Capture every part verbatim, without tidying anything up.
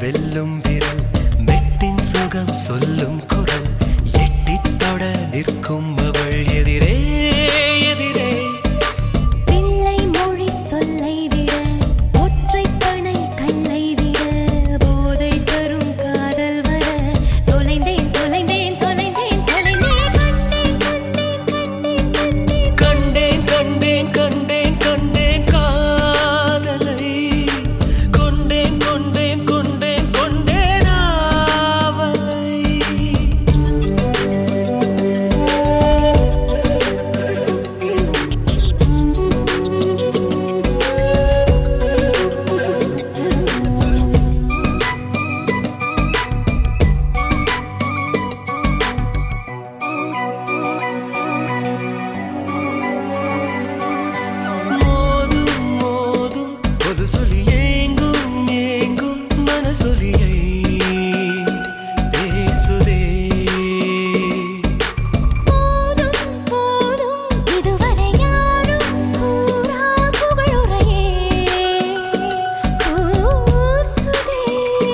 வெல்லும் விரல் மெட்டின் சுகம் சொல்லும் குரல் எட்டித் தொட நிற்கும் அவள் எதிரே எதிரே பிள்ளை மொழி சொல்லை விட ஒற்றை பனை கண்ணை விட போதை தரும் காதல் வர தொலைந்தேன் தொலைந்தேன் தொலைந்தேன் தொலைந்தேன் கண்டேன் கண்டேன் கண்டேன் கண்டேன் கண்டேன் காதலை கொண்டேன் கொண்டேன் கொண்டேன் கொண்டேன் ஆவலை மோதும் மோதும் பொது சொல்லி ஏங்கும் ஏங்கும் மனசொலியை பேசுதே போதும் போதும் இதுவரை யாரும் கூறா புகழுரையே கூசுதே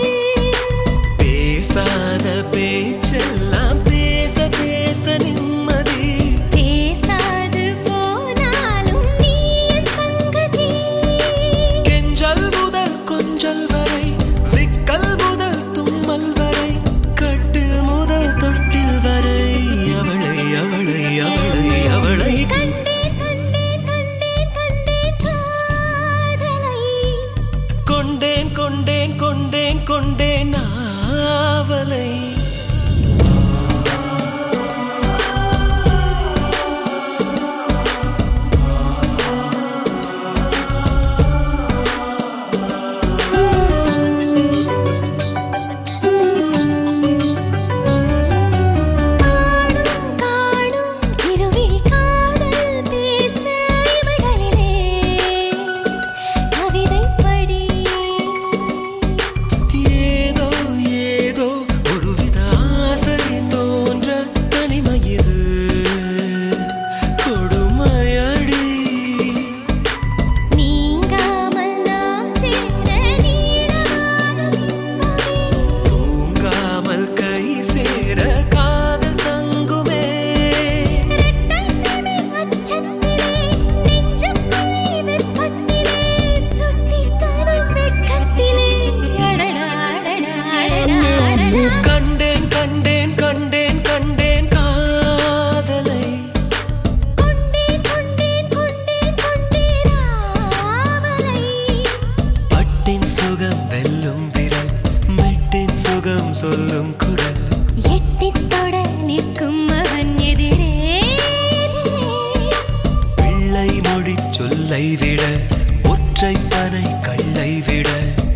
பேசாத பேச்செல்லாம் பேச பேச நிம்மதி பேசாது போனாலும் நீ என் சங்கதி கெஞ்சல் முதல் கொஞ்சல் வரை விக்கல் முதல் தும்மல் வரை கட்டில் முதல் தொட்டில் வரை அவளை அவளை அவளை அவளை கண்டேன் கண்டேன் கண்டேன் கண்டேன் காதலை கொண்டேன் கொண்டேன் கொண்டேன் கொண்டேன் ஆவலை காணும் இருவிழி காதல் பேச இமைகளிலே கவிதை படி ஏதோ ஏதோ ஒருவித ஆசை தோன்ற தனிமையிது கொடுமையடி நீங்காமல் நாம் சேர நீளமாகும் இன்பமே தூங்காமல் கை சேர காதல் தங்குமே இரட்டைத்தேமை அச்சத்திலே நெஞ்சுக்குழி வெப்பத்திலே சுட்டித் தரும் வெட்கத்திலே அடடா அடடா அடடா அடடா கண்டேன் கண்டேன் கண்டேன் கண்டேன் காதலை கொண்டேன் கொண்டேன் கொண்டேன் கொண்டேன் ஆவலை பட்டின் சுகம் வெல்லும் விரல் மெட்டின் சுகம் சொல்லும் குரல் எட்டித் தொட நிற்கும் அவன் எதிரே எதிரே பிள்ளை மொழி சொல்லை விட ஒற்றை பனை கள்ளை விட